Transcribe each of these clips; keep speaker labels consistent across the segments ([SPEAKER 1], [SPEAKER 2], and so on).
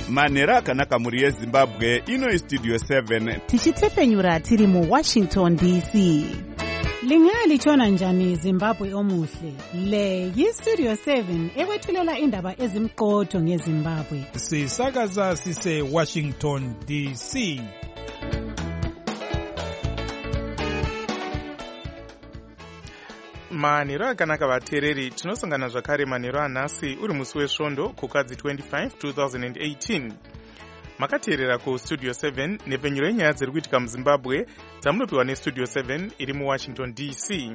[SPEAKER 1] manhero akanaka mhuri yezimbabwe. Ino istudio 7
[SPEAKER 2] tichitefenyura tiri muWashington DC.
[SPEAKER 3] Lingalitshona njani Zimbabwe omuhle? Le yiStudio 7 ekwethulela indaba ezimqotho ngeZimbabwe.
[SPEAKER 4] Sisakaza sise Washington DC.
[SPEAKER 5] Manhero akanaka vateereri, tinosangana zvakare manhero anhasi uri musi wesvondo kukadzi 25 2018. Makateerera kuStudio 7 nepfenyuro yenyaya dziri kuitika muZimbabwe dzamunopiwa neStudio 7 iri muWashington DC.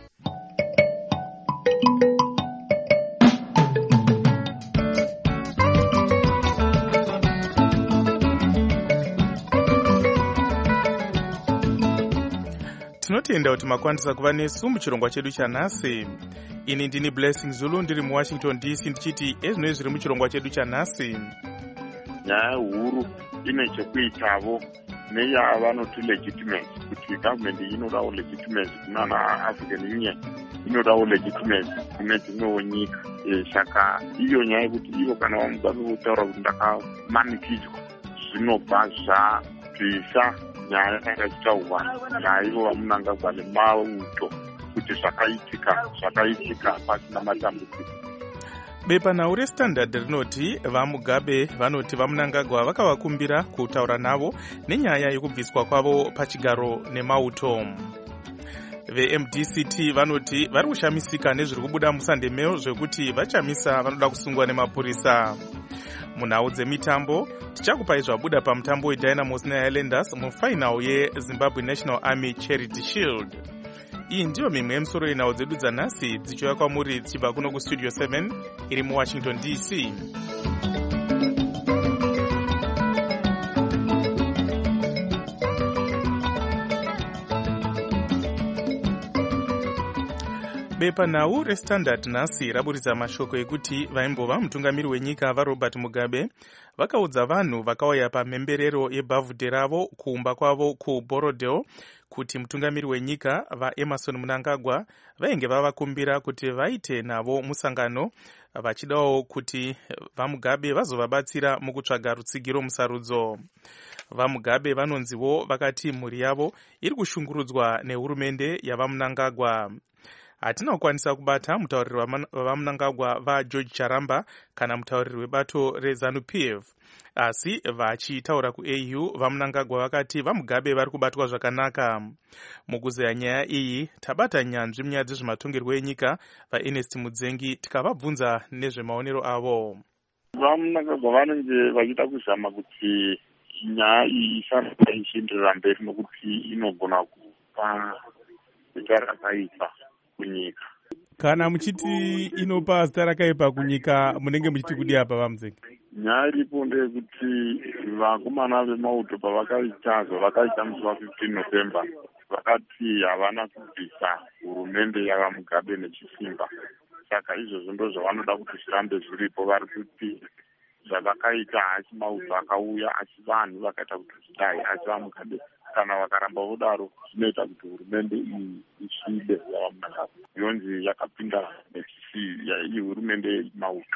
[SPEAKER 5] Tinotenda kuti makwanisa kuva nesu muchirongwa chedu chanhasi. Ini ndini Blessing Zulu ndiri muWashington DC ndichiti ezvinoi zviri muchirongwa chedu chanhasi.
[SPEAKER 6] Nyaya huru ine chekuitavo neyavanoti legitimacy, kuti government inodawo legitimacy kunana African Union, inodawo legitimacy kune dzimwewo nyika. Saka iyo nyaya yekuti ivo kana vamugabe kutaura kuti ndakamanikidzwa zvinobva zvabvisa nyaya yakachitaurwa naivo vamunangagwa nemauto kuti zvakaitika pasina matambudziko.
[SPEAKER 5] Bepanhau reStandard rinoti vamugabe vanoti vamunangagwa vakavakumbira kutaura navo nenyaya yekubviswa kwavo pachigaro nemauto. VeMDCT vanoti vari kushamisika nezviri kubuda muSundayMail zvekuti vachamisa vanoda kusungwa nemapurisa. Munhau dzemitambo tichakupai zvabuda pamutambo weDynamos neHighlanders mufainal yeZimbabwe National Army Charity Shield. Iyi ndiyo mimwe yemusoro yenhau dzedu dzanhasi dzichiuya kwamuri dzichibva kuno kuStudio 7 iri muWashington DC. Bepanhau reStandard nhasi raburitsa mashoko ekuti vaimbova mutungamiri wenyika vaRobert Mugabe vakaudza vanhu vakauya pamhemberero yebhavhudhe ravo kuumba kwavo kuBorodale kuti mutungamiri wenyika vaEmerson Mnangagwa vainge vavakumbira kuti vaite navo musangano vachidawo kuti vaMugabe vazovabatsira mukutsvaga rutsigiro musarudzo. VaMugabe vanonziwo vakati mhuri yavo iri kushungurudzwa nehurumende yavaMnangagwa. Hatina kukwanisa kubata mutauriri wavaMnangagwa vaGeorge Charamba kana mutauriri webato reZANU-PF. Asi vachitaura kuAU vaMnangagwa vakati vaMugabe vari kubatwa zvakanaka. Mukuzeya nyaya iyi tabata nyanzvi munyaya dzezvematongerwo enyika vaErnest Mudzengi tikavabvunza nezvemaonero avo.
[SPEAKER 6] VaMnangagwa vanenge vachida kuzama kuti nyaya iyi isaramba ichienderera mberi nokuti inogona kupa zita rakaipa kunyika.
[SPEAKER 5] Kana muchiti inopa zita rakaipa kunyika munenge muchiti kudi apa vaMudzengi?
[SPEAKER 6] Nyaya iripo ndeyekuti vakomana vemauto pavakaita zvavakaita musi wa15 November vakati havana kubvisa hurumende yavaMugabe nechisimba. Saka izvozvo ndo zvavanoda kuti zvirambe zviripo. Vari kuti zvavakaita hasi mauto akauya asi vanhu vakaita kuti zvidai asi vaMugabe kana vakaramba vodaro zvinoita kuti hurumende iyi isvibe yavaMnangagwa yonzi yakapinda iyi hurumende mauto.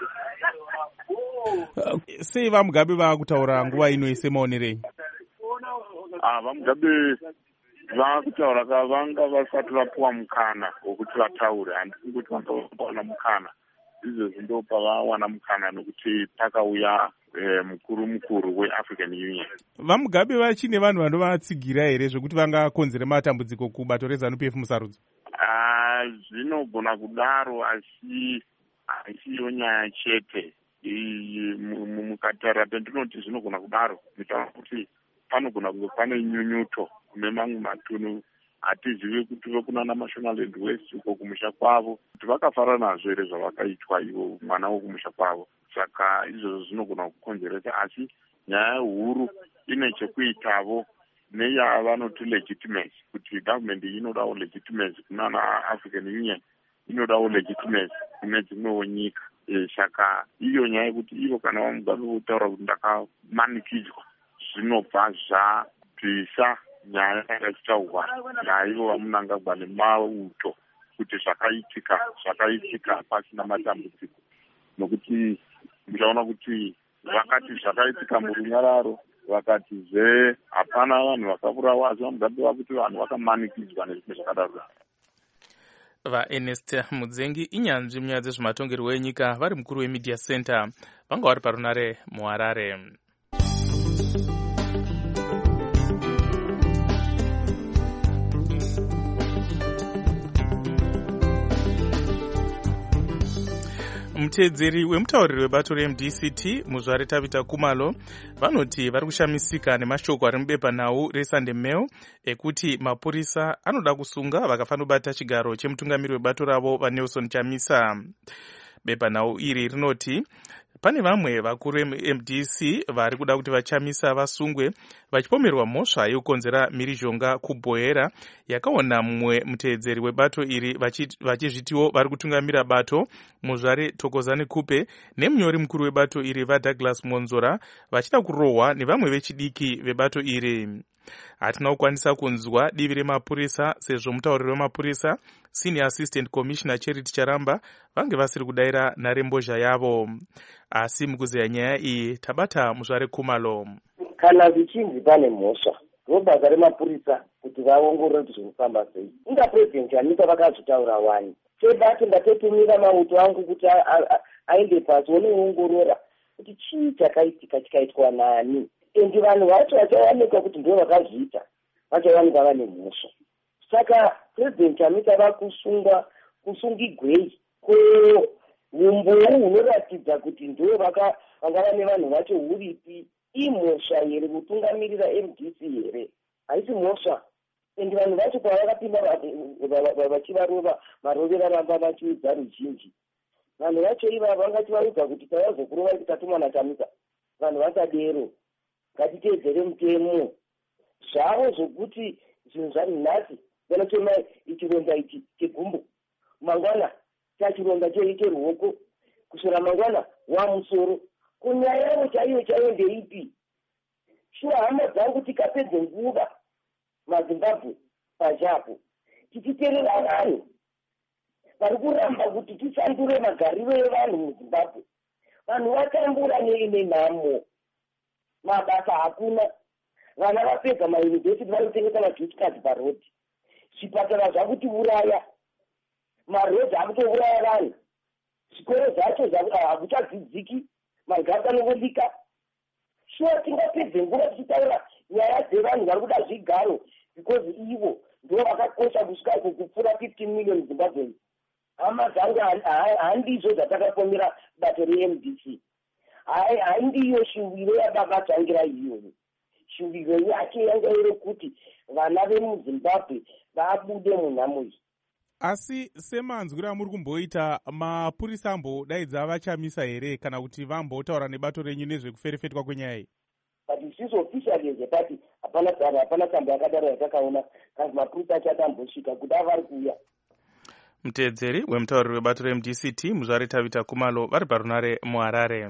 [SPEAKER 5] Sei vaMugabe vakutaura nguva ino semaonerei?
[SPEAKER 6] VaMugabe vakutaura vanga vasati vapuwa mukana wokuti vataure. Handisi kuti vakawana mukana, izvo zvindopa vawana mukana nokuti pakauya mukuru weAfrican Union.
[SPEAKER 5] VaMugabe vachine vanhu vanovatsigira here zvokuti vangakonzera matambudziko kubato reZANU-PF musarudzo?
[SPEAKER 6] Zvinogona kudaro asi haisiyo nyaya chete. Mukatarira pendinoti zvinogona kudaro mitaura kuti panogona kunge pane nyunyuto kune mamwe matunhu hatizivi kuti vekunana Mashonaland West uko kumusha kwavo kuti vakafara nazvo here zvavakaitwa ivo mwana wokumusha kwavo. Saka izvozvo zvinogona kukonzeresa asi nyaya huru ine chekuitavo neyavanoti legitimacy, kuti government inodawo legitimacy kunana African Union, inodawo legitimacy kune dzimwewo nyika. Saka iyo nyaya yekuti ivo kana vaMugabe kutaura kuti ndakamanikidzwa zvinobva zvabvisa nyaya yakachitaurwa naivo vaMnangagwa nemauto kuti zvakaitika pasina matambudziko, nokuti muchaona kuti vakati zvakaitika murunyararo, vakatizve hapana vanhu vakaburawa, asi vanodapiwa kuti vanhu vakamanikidzwa nezvimwe zvakadaro.
[SPEAKER 5] vaErnest Mudzengi inyanzvi munyaya dzezvematongerwo enyika vari mukuru wemedia center vanga vari parunare muHarare. Mutedzeri wemutauriri webato reMDCT muzvare Tabita Kumalo vanoti vari kushamisika nemashoko ari mubepanhau reSunday Mail ekuti mapurisa anoda kusunga vakafanira kubata chigaro chemutungamiri webato ravo vaNelson Chamisa. Bepanhau iri rinoti pane vamwe vakuru veMDC vari kuda kuti vaChamisa vasungwe vachipomerwa mhosva yekukonzera mhirizhonga kubhohera yakaona mumwe mutedzeri webato iri vachizvitiwo vari kutungamira bato muzvare Thokozani Kupe nemunyori mukuru webato iri vaDouglas Monzora vachida kurohwa nevamwe vechidiki vebato iri. Hatina kukwanisa kunzwa divi remapurisa sezvo mutauriri wemapurisa Senior Assistant Commissioner Charity Charamba vange vasiri kudayira nharembozha yavo. Asi mukuzeya nyaya iyi tabata muzvare Kumalo.
[SPEAKER 7] Kana zvichinzi pane mhosva robasa remapurisa kuti vaongorore kuti zvinofamba sei. Inga President Chamisa vakazvitaura wani sebati ndatotumira mauto angu kuti aende pasi onoongorora kuti chii chakaitika chikaitwa nani. Endi vanhu vacho vachawanikwa kuti ndo vakazviita vachawanikwa vane mhosva. Saka President Chamisa vakusungigwei umbou hunoratidza kuti ndo vanga vane vanhu vacho huripi. Imhosva here kutungamirira MDC here? Haisi mhosva. Endi vanhu vacho kwavakapinda vachivarova marovera ramba vachiudza ruzhinji. Vanhu vacho ivava vangativaudza kuti tavazokurova titatuma naChamisa. Vanhu vasadero. Ngatiteedzere mutemo. Zvavo zvokuti zvinhu zvanhasi vanotema ichironda ichi chegumbo. Mangwana chachironda cheruoko. Kusora mangwana wamusoro. Kunyaya yavo chaiyo ndeipi? Shuwa hama dzangu tikapedze nguva maZimbabwe pachapo tichiterera vanhu vari kuramba kuti tisandure magariro evanhu muZimbabwe. Vanhu vatambura nenhamo, mabasa hakuna. Vana vapedza mayunivhesiti vanotengesa majutikadzi parodhi. Zvipatara zvakuti uraya, marodhi akutouraya vanhu. Zvikoro zvacho hakuchadzidziki, magasi anovolika. Shuwa tingapedze nguva tichitaura nyaya dzevanhu vari kuda zvigaro because ivo ndo vakakosha kusvika kupfuura 15 million Zimbabweans. Hama dzangu handizvo zvatakapomera bato reMDC. Handiyo shuviro yababa dzangira iyoyo. Shuviro yake yanga iri kuti vana vemuZimbabwe vabude munhamo iyi.
[SPEAKER 1] Asi semanzwira muri kumboita mapurisa ambodaidza vaChamisa here kana kuti vambotaura nebato renyu nezvekuferefetwa kwenyaya iyi?
[SPEAKER 7] But isiso officially zvepati hapana tsamba yakadaro yatakaona kana mapurisa achadambosvika kuti avari kuuya.
[SPEAKER 5] Mutedzeri wemutauriri webato reMDCT muzvare Tabita Kumalo vari parunare muHarare.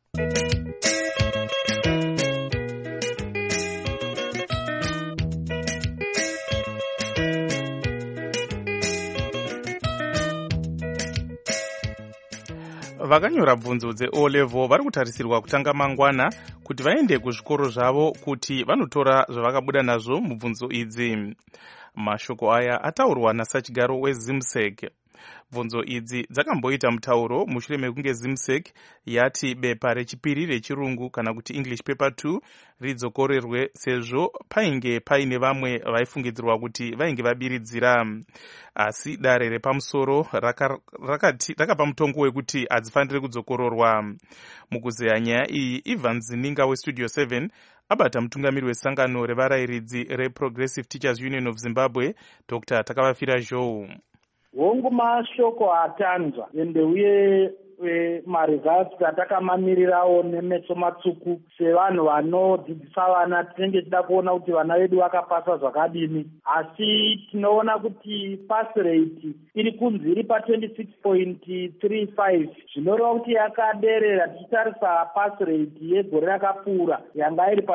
[SPEAKER 5] Vakanyora bvunzo dzeO level vari kutarisirwa kutanga mangwana kuti vaende kuzvikoro zvavo kuti vanotora zvavakabuda nazvo mubvunzo idzi. Mashoko aya ataurwa nasachigaro weZimsek. Bvunzo idzi dzakamboita mutauro mushure mekunge Zimsek yati bepa rechipiri rechirungu kana kuti English paper 2 ridzokorerwe sezvo painge paine vamwe vaifungidzirwa kuti vainge vabiridzira. Asi dare repamusoro rakapa mutongo wekuti hadzifaniri kudzokororwa. Mukuzeya nyaya iyi, Ivan Zininga weStudio 7 abata mutungamiri wesangano revarayiridzi reProgressive Teachers Union of Zimbabwe, Dr. Takavafira Zhou.
[SPEAKER 8] Hongu mashoko atanzwa ende uye maresults atakamamirirawo nemeso matsvuku sevanhu vanodzidzisa vana tinenge tichida kuona kuti vana vedu vakapasa zvakadini, asi tinoona kuti pass rate iri kunzi iri pa26.35 zvinoreva kuti yakaderera. Tichitarisa pass rate yegore rakapfuura yanga iri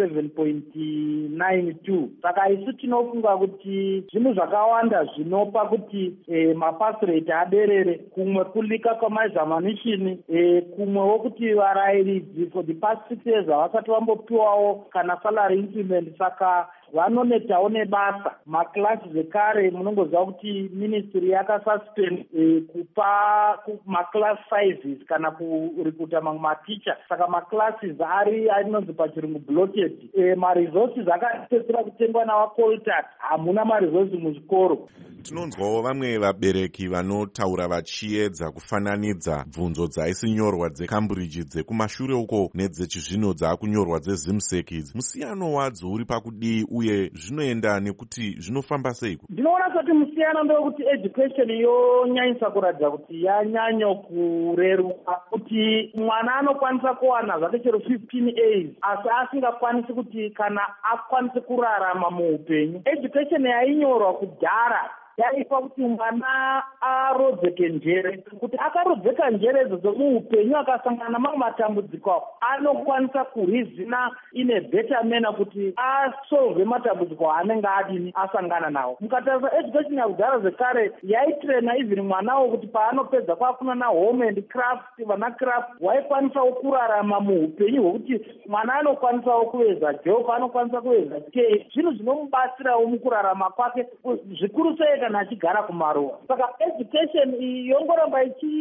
[SPEAKER 8] pa27.92. Saka isu tinofunga kuti zvinhu zvakawanda zvinopa kuti mapass rate aderere, kumwe kulika kwamaizama examination kumwewo kuti varayiridzi for the past 6 years havasati vambopiwawo kana salary increment, saka vanonetawo nebasa. Maklasi zvekare munongoziva kuti ministry yakasuspend kupa maclass sizes kana kurikuta mamwe maticha, saka maclasses ari anonzi pachirungu bloated. Maresources akapedzera kutengwa navacoltat, hamuna maresources muzvikoro.
[SPEAKER 9] Tinonzwawo vamwe vabereki vanotaura vachiedza kufananidza bvunzo dzaisinyorwa dzeCambridge dzekumashure uko nedzechizvino dzaakunyorwa dzeZIMSEC. Musiyano wadzo uri pakudii uye zvinoenda nekuti zvinofamba seiko?
[SPEAKER 8] Ndinoona kuti musiyano ndewekuti education yonyanyisa kuratidza kuti yanyanya kureruka, kuti mwana anokwanisa kuwana zvake chero 15 A's asi asingakwanisi kuti kana akwanise kurarama muupenyu. Education yainyorwa kudhara yaipa kuti mwana arodzeke njere, kuti akarodzeka njere idzo dzomuupenyu akasangana namamwe matambudziko anokwanisa kurizina ine better manner kuti asolve matambudziko anenge adini asangana nawo. Mukatarisa education yakudhara zvekare yaitrena even mwanawo kuti paanopedza kwafuna na home and craft, vana craft waikwanisawo kurarama muupenyu hwekuti mwana anokwanisawo kuveza job, anokwanisa kuveza skate, zvinhu zvinomubatsirawo mukurarama kwake zvikuru sei kana achigara kumaruwa. Saka education yongoramba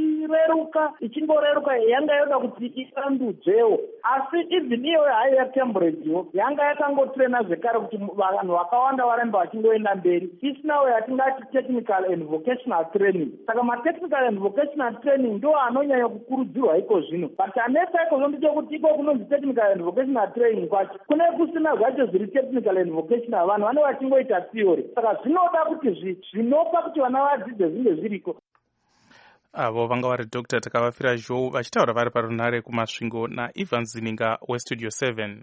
[SPEAKER 8] ichingoreruka yanga yoda kuti isandudzwewo, asi even iyo hayi yaCambridge yanga yakangotrena zvekare kuti vanhu vakawanda varamba vachingoenda mberi isinawo yatingati technical and vocational training. Saka matechnical and vocational training ndo anonyanya kukurudzirwa iko zvino, but anesa iko ndechekuti iko kunonzi technical and vocational training kwacho kune kusina zvacho zviri technical and vocational, vanhu vane vachingoita theory. Saka zvinoda kuti zvinopa kuti vana vadzidze zvinge zviriko.
[SPEAKER 5] Avo vanga vari Dr. Takavafira Joe vachitaura vari parunhare kumasvingo naIvan Zininga weStudio 7.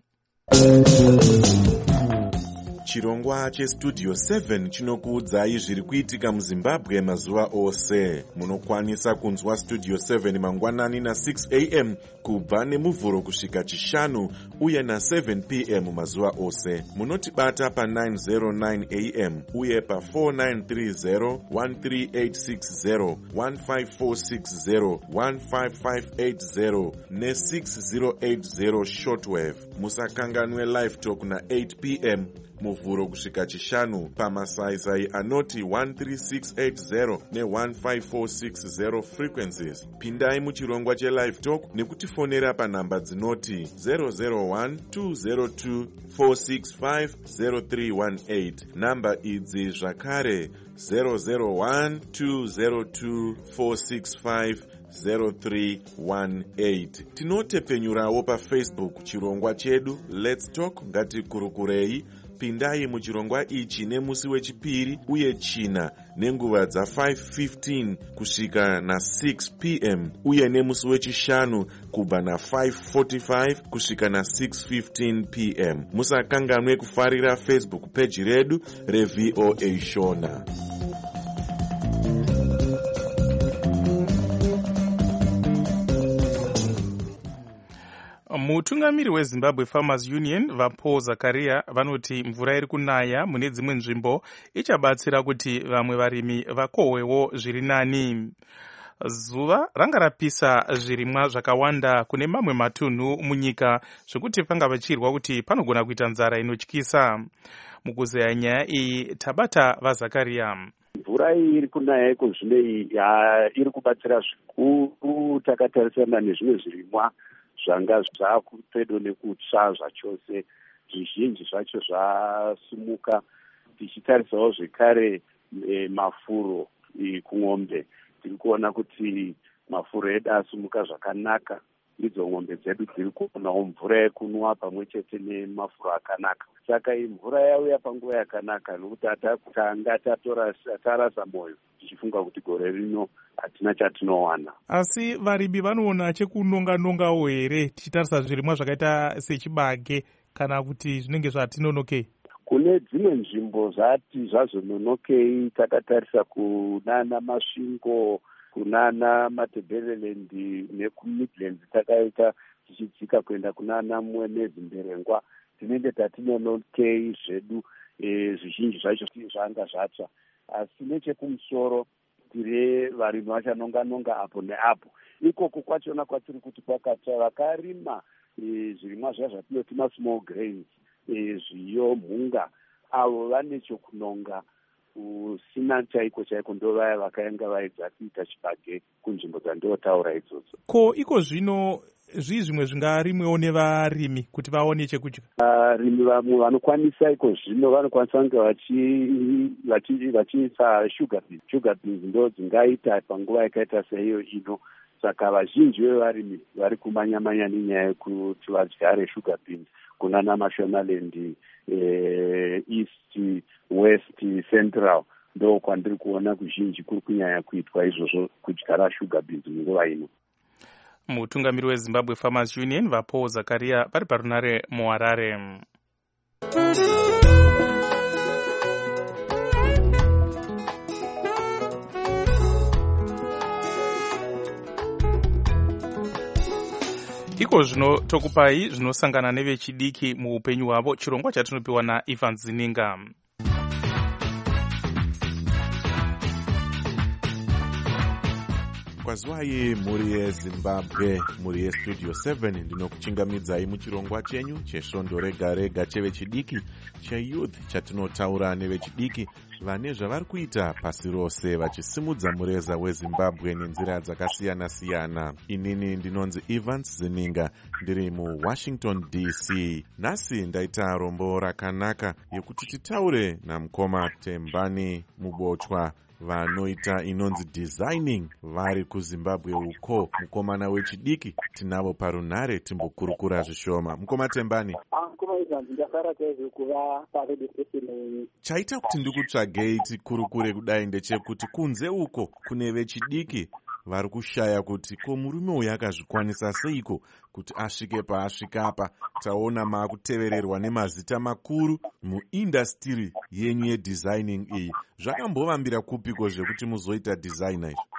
[SPEAKER 9] Chirongwa cheStudio 7 chinokuudzai zviri kuitika muZimbabwe mazuva ose. Munokwanisa kunzwa Studio 7 mangwanani na6 am kubva nemuvhuro kusvika chishanu uye na7 pm mazuva ose. Munotibata pa909 am uye pa4930, 13860, 15460, 15580 ne6080 shortwave. Musakanganwe live talk na8 pm muvhuro kusvika chishanu pamasaisai anoti 13680 ne15460 frequencies. Pindai muchirongwa chelive talk nekutifonera panhamba dzinoti 001-202-465-0318. Namba idzi zvakare 001-202-465-0318. Tinotepenyurawo paFacebook chirongwa chedu Let's Talk ngatikurukurei. Pindai muchirongwa ichi nemusi wechipiri uye china nenguva dza5:15 kusvika na6 pm uye nemusi wechishanu kubva na5:45 kusvika na6:15 pm. Musakanganwe kufarira Facebook page redu reVOA Shona.
[SPEAKER 5] Mutungamiri weZimbabwe Farmers Union vaPaul Zakaria vanoti mvura iri kunaya mune dzimwe nzvimbo ichabatsira kuti vamwe varimi vakohwewo zviri nani. Zuva ranga rapisa zvirimwa zvakawanda kune mamwe matunhu munyika zvekuti panga vachirwa kuti panogona kuita nzara inotyisa. Mukuzeya nyaya iyi tabata vaZakaria.
[SPEAKER 10] Mvura iyi iri kunaya iko zvino iri kubatsira zvikuru takatarisana nezvimwe zvirimwa zvanga zvakupedo nekutsva zvachose, zvizhinji zvacho zvasumuka. Tichitarisawo zvekare mafuro kumwombe, tiri kuona kuti mafuro edu asumuka zvakanaka. Idzo mwombe dzedu dziri kuonawo mvura yekunwa pamwe chete nemafuro akanaka. Saka iyi mvura yauya panguva yakanaka nokuti tanga tarasa moyo tichifunga kuti gore rino hatina chatinowana.
[SPEAKER 1] Asi varimi vanoona chekunonga-nongawo here tichitarisa zvirimwa zvakaita sechibage kana kuti zvinenge zvatinonokei?
[SPEAKER 10] Kune dzimwe nzvimbo zvati zvazononokei, takatarisa kunana Masvingo, kunana Matebeleland nekuMidlands takaita tichidzika kuenda kunana Mwenezi Mberengwa, tinenge tatinonokei zvedu. Zvizhinji zvacho zvanga zvatsva, asi nechekumusoro revarimi vachanonga-nonga apo neapo. Ikoko kwachona kwatiri kuti kwakata vakarima zvirimwa zva zvatinoti masmall grains, zviyo, mhunga, avo vane chokunonga usina chaiko chaiko ndo vaya vakaenga vaedza kuita chibage kunzvimbo dzandotaura idzodzo.
[SPEAKER 5] Ko iko zvino zvimwe zvingarimwewo nevarimi kuti vaone chekudya?
[SPEAKER 10] Varimi vamwe vanokwanisa iko zvino vanokwanisa kunge vachiisa sugar beans. Sugar beans ndo dzingaita panguva yakaita seiyo ino. Saka vazhinji vevarimi vari kumanya-manya nenyaya yekuti vadyare sugar beans kunana Mashonaland, East, West, Central. Ndo kwandiri kuona kuzhinji kuri kunyanya kuitwa izvozvo kudyara sugar beans munguva ino.
[SPEAKER 5] Mutungamiri weZimbabwe Farmers Union vaPaul Zakaria vari parunare muHarare. Iko zvino tokupai zvinosangana nevechidiki muupenyu hwavo, chirongwa chatinopiwa naIvan Zininga.
[SPEAKER 9] Kwazwai muri yeZimbabwe, muri yeStudio 7, ndinokuchingamidzai muchirongwa chenyu chesvondo rega rega chevechidiki, cheyouth, chatinotaura nevechidiki vane zvavari kuita pasi rose vachisimudza mureza weZimbabwe nenzira dzakasiyana-siyana. Inini ndinonzi Evans Zininga, ndiri muWashington DC. Nhasi ndaita rombo rakanaka yekuti titaure namukoma Tembani Mubochwa vanoita inonzi designing vari kuZimbabwe uko. Mukomana wechidiki tinavo parunare timbokurukura zvishoma. Mukoma Tembani. Chaita kuti ndikutsvagei tikurukure kudai ndechekuti kunze uko kune vechidiki vari kushaya kuti ko murume uyu akazvikwanisa seiko kuti asvike paasvika apa. Taona maakutevererwa nemazita makuru muindastiri yenyu yedesigning iyi. Zvakambovambira kupiko zvekuti muzoita designer izvi?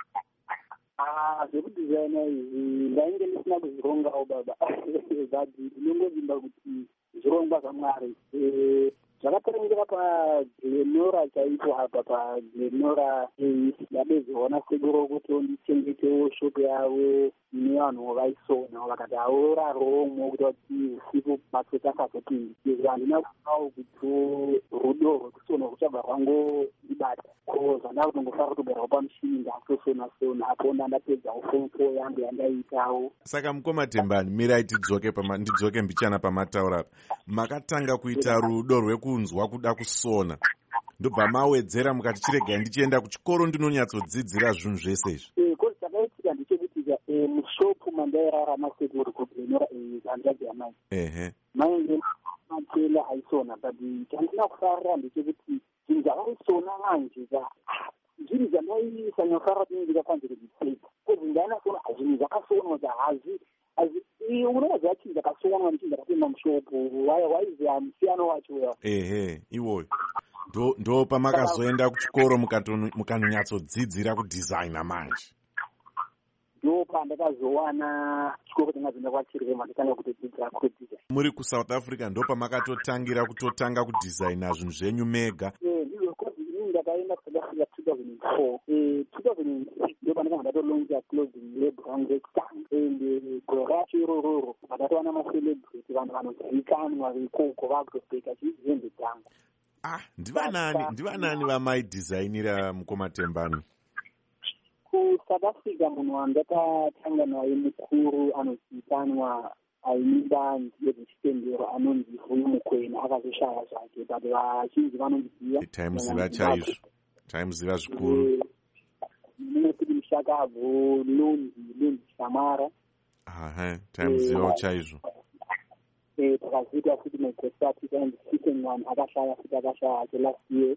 [SPEAKER 11] Zvekudesigner izvi ndainge ndisina kuzvirongawo baba. Ndinongovimba kuti zvirongwa zvaMwari. Zvakatarengera paGlenora chaipo apa paGlenora yabezoona seguro kuti ndichengetewo shop yavo nevanhu vaisona vakati auraromo kuti vati usiku matsotsi akazopindi. Handina kuawo kuti rudo rwekusona kuchabva kwangu ndibata ko zvandava kutongofara kutogarawo pamushini ndakutosona-sona apo ndandapedza ufomfo yangu yandaitawo.
[SPEAKER 9] Saka mukoma Tembani, mirai ndidzoke mbichana pamataura. Makatanga kuita rudo rwekunzwa kuda kusona, ndobva mawedzera mukati chiregai ndichienda kuchikoro ndinonyatsodzidzira zvinhu zvese izvi.
[SPEAKER 11] Kozi takaitika ndechekuti mushopu mandairarama sekuri kuGlenora hanzvadzi yamai. Mainge matela aisona but chandina kufarira ndechekuti zvinhu zvavaisona manje zvinhu zvandaiisa nyofarira tinenge ndikafanze kudzipfeka. Kozi ndainasona zvinhu zvakasonwa hazi unoziva chinhu chakasonwa nechinhu chakapinda mushopu waiziva musiyano wacho uya.
[SPEAKER 9] Iwoyo ndo pamakazoenda kuchikoro mukanonyatsodzidzira kudesigna manje.
[SPEAKER 11] Ndo pandakazowana chikoro tingazoenda kwaChirema ndikanga kutodzidzira kudesign. Muri
[SPEAKER 9] kuSouth Africa ndo pamakatotanga kudesigna zvinhu zvenyu mega?
[SPEAKER 11] Ndizvo kozi inini ndakaenda kuSouth Africa 2004. 2006 ndo pandakanga ndatolonja clothing label yangu yekutanga and gore racho irororo ndatowana macelebrity vanhu vanozivikanwa veikoko vakutopfeka hembe dzangu.
[SPEAKER 9] Ndivanani vamaidesignira mukoma Tembani?
[SPEAKER 11] kuSouth Africa munhu wandatatanga naye mukuru anozivikanwa aimba yezvechitendero anonzi Vuyo Mukwena akazoshaya zvake but vazhinji vanonziva.
[SPEAKER 9] Taimuziva zvikuru.
[SPEAKER 11] Munekuti Mushakabvu, Lundi Shamara.
[SPEAKER 9] Taimuzivawo chaizvo.
[SPEAKER 11] Takazoita futi maGosati and second one akashaya futi akashaya ake last year.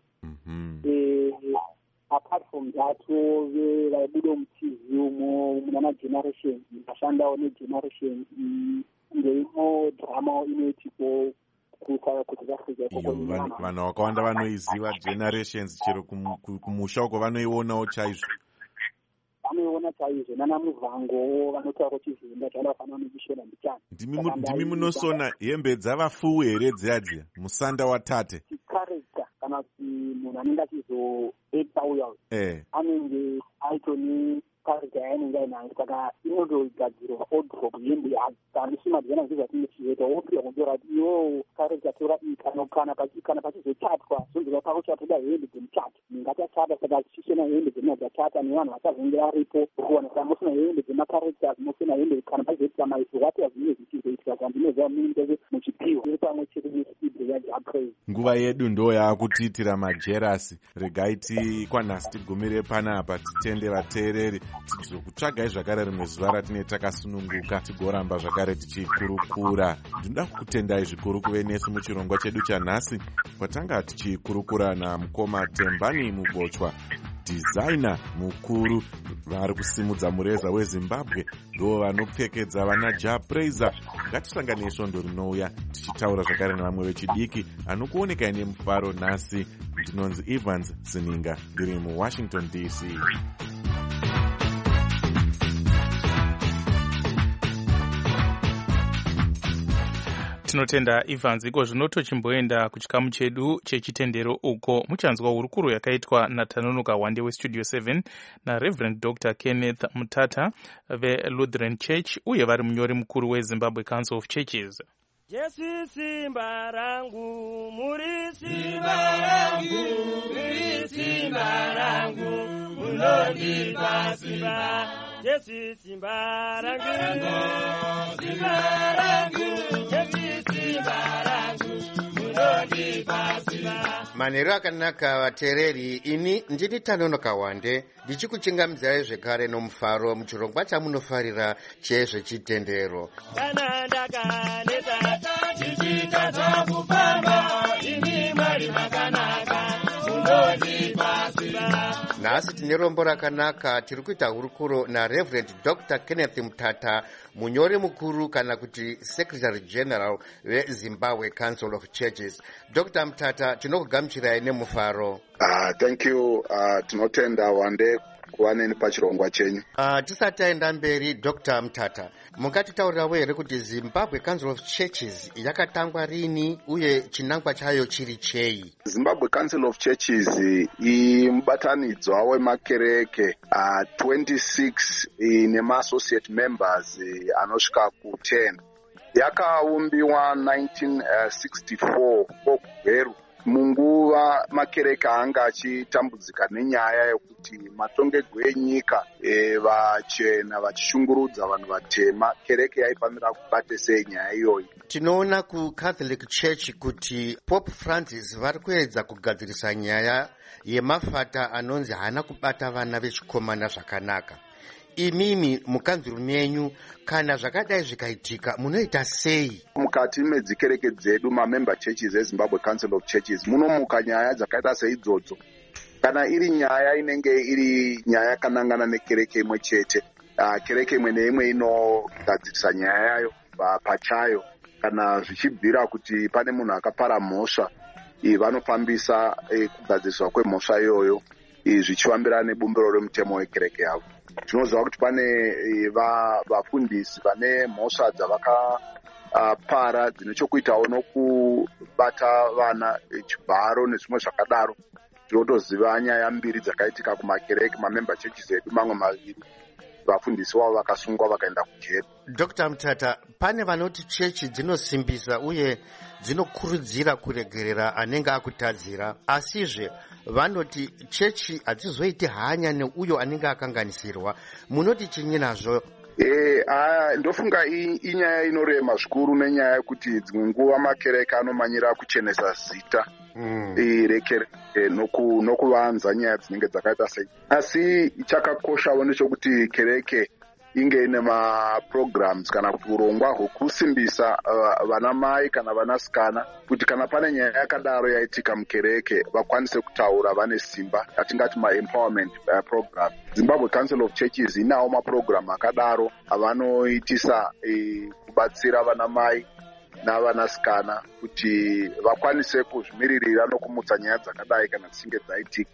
[SPEAKER 11] Apart from that vaibuda mutizi umo munana generation ndashandawo negeneration ngeimo drama inoitiko kuSouth Africa.
[SPEAKER 9] Vanhu vakawanda vanoiziva generations, chero kumusha uko vanoionawo chaizvo.
[SPEAKER 11] Vanoiona chaizvo nanamuvhangowo vanotaura chiZunda chavafanira nekushona mbichana.
[SPEAKER 9] Ndimi munosona hembe dzavafuwi here dziya musanda watate?
[SPEAKER 11] Chikarekta kana kuti munhu anenge etauya anenge aitoni karita yainenge ainange saka inotogadzirwa odrop hembe handisimadziana ndizvatinenge tichizoita wopiwa kundora kuti iwo karita tora iyi kana pachizotatwa zonzova pako chatoda hembe dzemuchato ningatachata saka tichishena hembe dzemunadzachata nevanhu vachazenge varipo kuonesa musina hembe dzemakarita musina hembe kana pachizoitika maizowatiwa zvinenge zvichizoitika zvandinoziva munenge muchipiwa iri pamwe chete nesibhe yajapraise.
[SPEAKER 9] Nguva yedu ndo yaakutiitira majerasi. Regai tikwanhasi tigumire panapa titende vateereri tizokutsvagai zvakare rimwe zuva ratine takasununguka tigoramba zvakare tichikurukura. Ndinoda kukutendai zvikuru kuve nesu muchirongwa chedu chanhasi kwatanga tichikurukura namukoma Tembani Mubochwa, designer mukuru vari kusimudza mureza weZimbabwe, ndo vanopfekedza vana Japraiser. Ngatisangane svondo rinouya tichitaura zvakare nevamwe vechidiki anokuonekai nemufaro nhasi. Ndinonzi Evans Sininga, ndiri muWashington DC.
[SPEAKER 5] Tinotenda Evans. Iko zvino tochimboenda kuchikamu chedu chechitendero uko muchanzwa hurukuro yakaitwa naTanonoka Wande weStudio 7 naReverend Dr. Kenneth Mutata veLutheran Church uye vari munyori mukuru weZimbabwe Council of Churches.
[SPEAKER 12] Jesu simba rangu, muri simba rangu, muri simba rangu, munondipa simba. Jesu simba rangu, simba rangu, Jesu simba rangu, munondipa simba.
[SPEAKER 13] Manheru akanaka vateereri, ini ndini Tanonoka Wande ndichikuchingamidzai zvekare nomufaro muchirongwa chamunofarira chezvechitendero.
[SPEAKER 12] Kana ndakaneta ndichitadza kufamba, ini Mwari makanaka munondipa simba.
[SPEAKER 13] Nhasi tine rombo rakanaka. Tiri kuita hurukuro naReverend Dr. Kenneth Mutata, munyori mukuru kana kuti Secretary General veZimbabwe Council of Churches. Dr. Mutata, tinokugamuchirai nemufaro.
[SPEAKER 14] Thank you. Tinotenda Wande kuva neni pachirongwa chenyu.
[SPEAKER 13] Tisati taenda mberi, Dr. Mutata, mungatitaurirawo here kuti Zimbabwe Council of Churches yakatangwa rini uye chinangwa chayo chiri chei?
[SPEAKER 14] Zimbabwe Council of Churches imubatanidzwa wemakereke 26 nema-associate members anosvika ku10. Yakaumbiwa 1964 kogweru munguva makereke anga achitambudzika nenyaya yekuti matongerwo enyika vachena vachishungurudza vanhu vatema. Kereke yaifanira kubata sei nyaya iyoyi?
[SPEAKER 13] Tinoona kuCatholic Church kuti Pope Francis vari kuedza kugadzirisa nyaya yemafata anonzi hana kubata vana vechikomana zvakanaka. Imimi mukanzuru menyu, kana zvakadai zvikaitika munoita sei?
[SPEAKER 14] Mukati medzikereke dzedu mamember churches eZimbabwe Council of Churches munomuka nyaya dzakaita seidzodzo. Kana iri nyaya inenge iri nyaya yakanangana nekereke imwe chete, kereke imwe neimwe inogadzirisa nyaya yayo pachayo. Kana zvichibvira kuti pane munhu akapara mhosva, vanofambisa kugadziriswa kwemhosva iyoyo zvichivambirana nebumbiro remutemo wekereke yavo. Tinoziva kuti pane vafundisi vane mhosva dzavakapara dzine chokuitawo nokubata vana chibharo nezvimwe zvakadaro. Tinotoziva nyaya mbiri dzakaitika kumakereke mamember churches edu, mamwe maviri vafundisi wavo vakasungwa vakaenda kujeri.
[SPEAKER 13] Dr. Mutata, pane vanoti chechi dzinosimbisa uye dzinokurudzira kuregerera anenge akutadzira, asizve vanoti chechi hadzizoiti hanya neuyo anenge akanganisirwa. Munoti chinyi nazvo?
[SPEAKER 14] Ndofunga inyaya inorema zvikuru nenyaya yekuti dzimwe nguva makereke anomanyira kuchenesa zita rekereke nokuvanza nyaya dzinenge dzakaita sei. Asi chakakoshawo ndechekuti kereke inge ine maprograms kana kuti urongwa hwekusimbisa vanamai kana vanasikana kuti kana pane nyaya yakadaro yaitika mukereke vakwanise kutaura vane simba, atingati ma-empowerment program. Zimbabwe Council of Churches inawo maprogram akadaro avanoitisa kubatsira vanamai navanasikana kuti vakwanise kuzvimiririra nokumutsa nyaya dzakadai kana dzichinge dzaitika.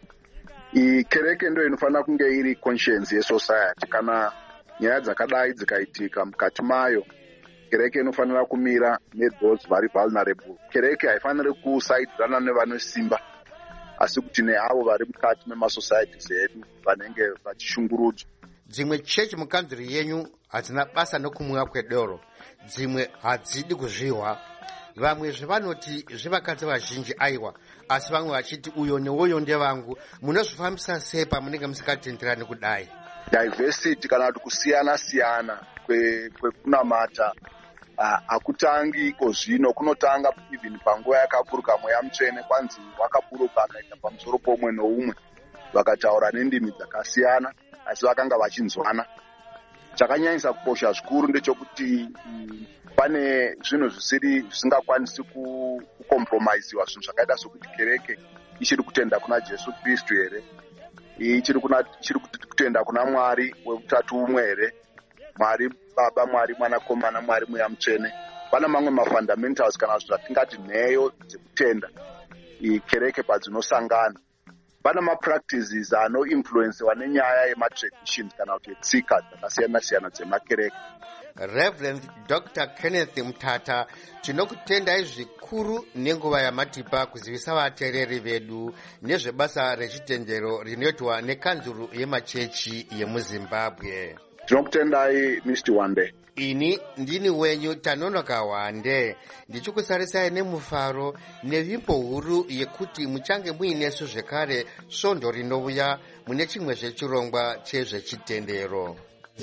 [SPEAKER 14] Kereke ndo inofanira kunge iri conscience yesociety. Kana nyaya dzakadai dzikaitika mukati mayo, kereke inofanira kumira nethose vari vulnerable. Kereke haifaniri kusaidzana nevane simba. asi kuti neavo vari mukati memasocieties edu vanenge vachishungurudzwa.
[SPEAKER 13] Dzimwe chechi mukanzuri yenyu hadzina basa nokumwiwa kwedoro, dzimwe hadzidi kuzvihwa. Vamwe zvevanoti zvevakadzi vazhinji aiwa, asi vamwe vachiti uyo neuyo ndevangu. Munozvifambisa sei pamunenge musikatenderani kudai?
[SPEAKER 14] Diversity kana kuti kusiyana-siyana kwekunamata hakutangi zvino, kunotanga even panguva yakapuruka mweya mutsvene, kwanzi wakapuruka akaita pamusoro pomwe noumwe, vakataura nendimi dzakasiyana asi vakanga vachinzwana. Chakanyanyisa kukosha zvikuru ndechekuti pane zvinhu zvisingakwanisi kukompromaisiwa, zvinhu zvakaita sokuti kereke ichiri kutenda kuna Jesu Kristu here, ichiri kutenda kuna Mwari wekutatu umwe here, Mwari Baba, Mwari Mwanakomana, Mwari Mweya Mutsvene. Pana mamwe mafundamentals kana zvatingati nheyo dzekutenda kereke padzinosangana. Pana mapractices anoinfluencewa nenyaya yematraditions kana kuti tsika dzakasiyana-siyana dzemakereke.
[SPEAKER 13] Reverend Dr. Kenneth Mutata, tinokutendai zvikuru nenguva yamatipa kuzivisa vateereri vedu nezvebasa rechitendero rinoitwa nekanzuru yemachechi yemuZimbabwe.
[SPEAKER 14] Tinokutendai Mr. Wande.
[SPEAKER 13] Ini ndini wenyu Tanonoka Wande, ndichikusarisai nemufaro nevimbo huru yekuti muchange muinesu zvekare svondo rinouya mune chimwe zvechirongwa chezvechitendero.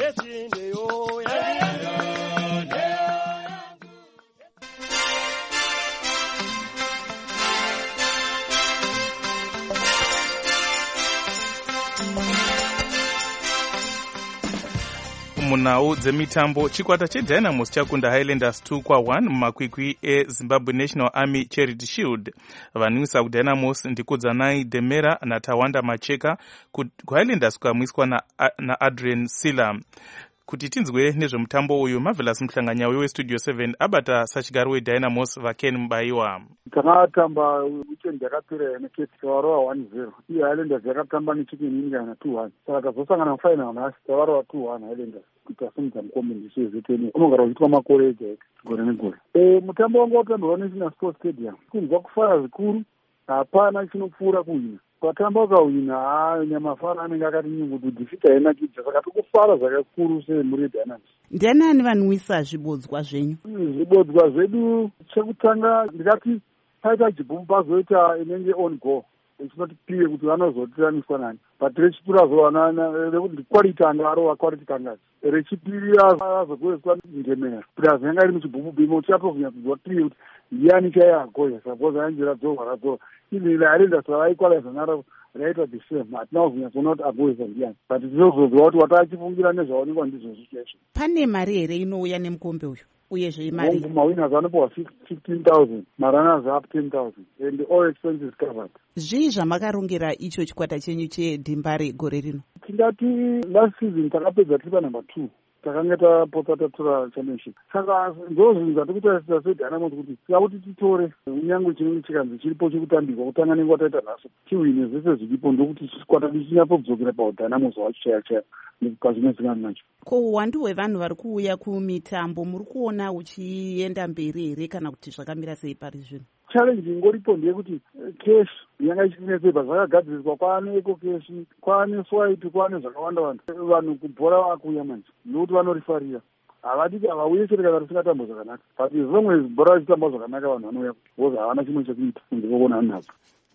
[SPEAKER 5] Munhau dzemitambo, chikwata cheDynamos chakunda Highlanders 2-1 mumakwikwi eZimbabwe National Army Charity Shield. Vanwisa kuDynamos ndikudzanai Demera naTawanda Macheka, kuHighlanders kukamwiswa naAdrian Silla. Kuti tinzwe nezvemutambo uyu, Marvelous Muhlanganyauyo weStudio 7 abata sachigaro weDynamos vaKen Mbaiwa.
[SPEAKER 15] Takatamba weekend yakapera neCape tavarova 1-0. Iye Highlanders yakatamba neChicken Wings 2-1. Saka tazosangana mufinal nhasi tavarova 2-1 Highlanders. Kuita semudza mukombe ndisezveteni unogara uchiitwa makore ega gore negore. Mutambo wanga watambirwa neNational Sports Stadium. Kunzwa kufara zvikuru, hapana chinopfuura kuhina. Patamba ukahwina nyamafara anenge akati nyungudu dhisita yenakidza, saka tikufara zvakakuru semuri Dynamos.
[SPEAKER 2] Ndianani vanwisa zvibodzwa zvenyu?
[SPEAKER 15] Zvibodzwa zvedu chekutanga ndikati paita jibhumu pazoita inenge on goal ichinoti piye kuti vanozotiraniswa nani, but rechipiri rekuti quality anga arova quality kangazi, rechipiri azogoeswa ndemera kuti azenge ari muchibhumu bimo tichatovhunya kuziva piye kuti ndiani chaiagoya suppose ainjira dzorwa radzorwa ili Highlanders vaikwalaiza naro raitwa the same. Hatina kuvhunya kuona kuti agoyesa ndiani, but tinozoziva kuti watachifungira nezvaonekwa ndizvo zvichezvo.
[SPEAKER 2] Pane mari here inouya nemukombe uyu? Uyezve mari
[SPEAKER 15] mawinners anopiwa 15,000, marunners up 10,000 and all expenses covered.
[SPEAKER 2] Zvii zvamakarongera icho chikwata chenyu chedhimbare gore rino?
[SPEAKER 15] Tingati last season takapedza tiri panumber 2, takanga tapota tatora championship. Saka ndozvinhu zvatiri kutarisira seDynamos kuti tikakuti titore unyange chinenge chikanzi chiripo chekutambirwa kutanga nenguva taita nhasi tiwine zvese zviripo, ndokuti chikwata chichinyatsodzokera paDynamos wachichaya kazvinesingana nacho.
[SPEAKER 2] Ko uwandu hwevanhu vari kuuya kumitambo muri kuona uchienda mberi here kana kuti zvakamira sei pari zvino?
[SPEAKER 15] Challenge ingoripo ndeyekuti cash yanga ichitinetseba, zvakagadziriswa kwaane eco cash, kwaane swipe, kwaane zvakawanda vanhu kubhora vakuuya manje ndokuti vanorifarira. Havadiki havauye chete kana risingatambo zvakanaka, but as long as bhora richitamba zvakanaka vanhu vanouya because havana chimwe chekuita kunze kwokona nazo.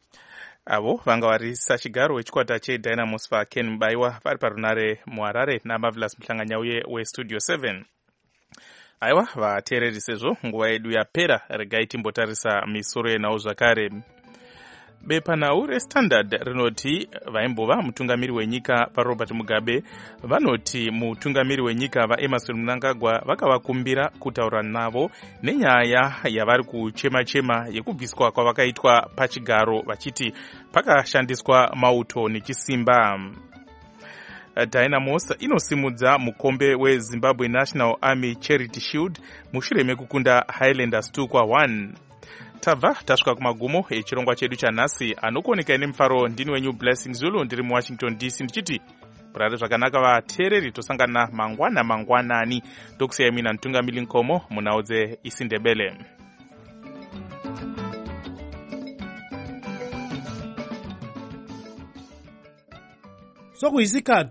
[SPEAKER 5] Avo vanga vari sachigaro wechikwata cheDynamos vaKen Mbaiwa vari parunare muHarare naMarvelous Muhlanganyauye weStudio 7. Aiwa vateereri, sezvo nguva yedu yapera, regai timbotarisa misoro yenhau zvakare. Bepanhau reStandard rinoti vaimbova mutungamiri wenyika vaRobert Mugabe vanoti mutungamiri wenyika vaEmmerson Mnangagwa vakavakumbira kutaura navo nenyaya yavari kuchema-chema yekubviswa kwavakaitwa pachigaro vachiti pakashandiswa mauto nechisimba. Dynamos inosimudza mukombe weZimbabwe National Army Charity Shield mushure mekukunda Highlanders 2-1. Tabva tasvika kumagumo echirongwa chedu chanhasi. Anokuoneka nemufaro ndini wenyu Blessing Zulu, ndiri muWashington DC ndichiti murare zvakanaka vateereri, tosangana mangwanani. Ndokusiyai mina Ntungamiri Nkomo munhau dzeIsiNdebele.
[SPEAKER 16] sokuyisikhati